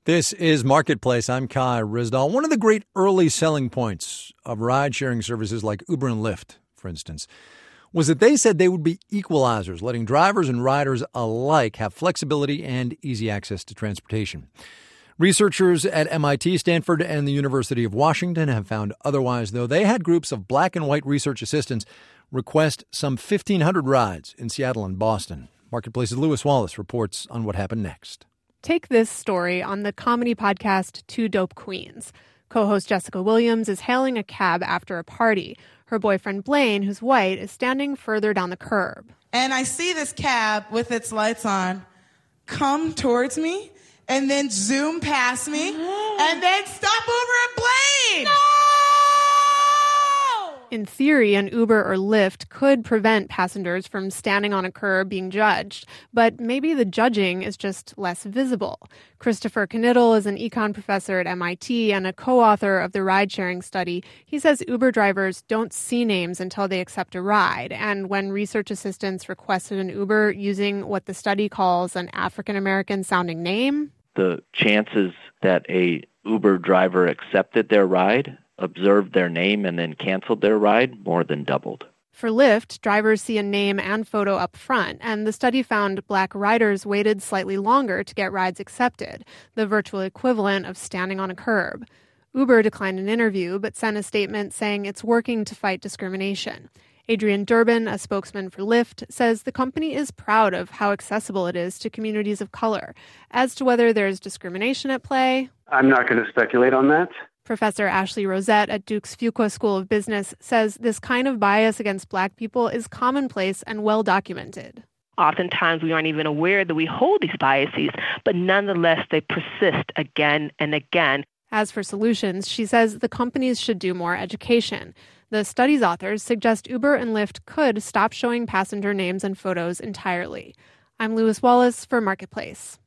This is Marketplace. I'm Kai Ryssdal. One of the great early selling points of ride-sharing services like Uber and Lyft, for instance, was that they said they would be equalizers, letting drivers and riders alike have flexibility and easy access to transportation. Researchers at MIT, Stanford, and the University of Washington have found otherwise, though. They had groups of black and white research assistants request some 1,500 rides in Seattle and Boston. Marketplace's Lewis Wallace reports on what happened next. Take this story on the comedy podcast Two Dope Queens. Co-host Jessica Williams is hailing a cab after a party. Her boyfriend Blaine, who's white, is standing further down the curb. And I see this cab with its lights on come towards me and then zoom past me and then stop over at Blaine. No! In theory, an Uber or Lyft could prevent passengers from standing on a curb being judged, but maybe the judging is just less visible. Christopher Knittel is an econ professor at MIT and a co-author of the ride-sharing study. He says Uber drivers don't see names until they accept a ride, and when research assistants requested an Uber using what the study calls an African-American sounding name, the chances that a Uber driver accepted their ride, observed their name, and then canceled their ride more than doubled. For Lyft, drivers see a name and photo up front, and the study found black riders waited slightly longer to get rides accepted, the virtual equivalent of standing on a curb. Uber declined an interview, but sent a statement saying it's working to fight discrimination. Adrian Durbin, a spokesman for Lyft, says the company is proud of how accessible it is to communities of color. As to whether there's discrimination at play, I'm not going to speculate on that. Professor Ashley Rosette at Duke's Fuqua School of Business says this kind of bias against black people is commonplace and well documented. Oftentimes we aren't even aware that we hold these biases, but nonetheless they persist again and again. As for solutions, she says the companies should do more education. The study's authors suggest Uber and Lyft could stop showing passenger names and photos entirely. I'm Lewis Wallace for Marketplace.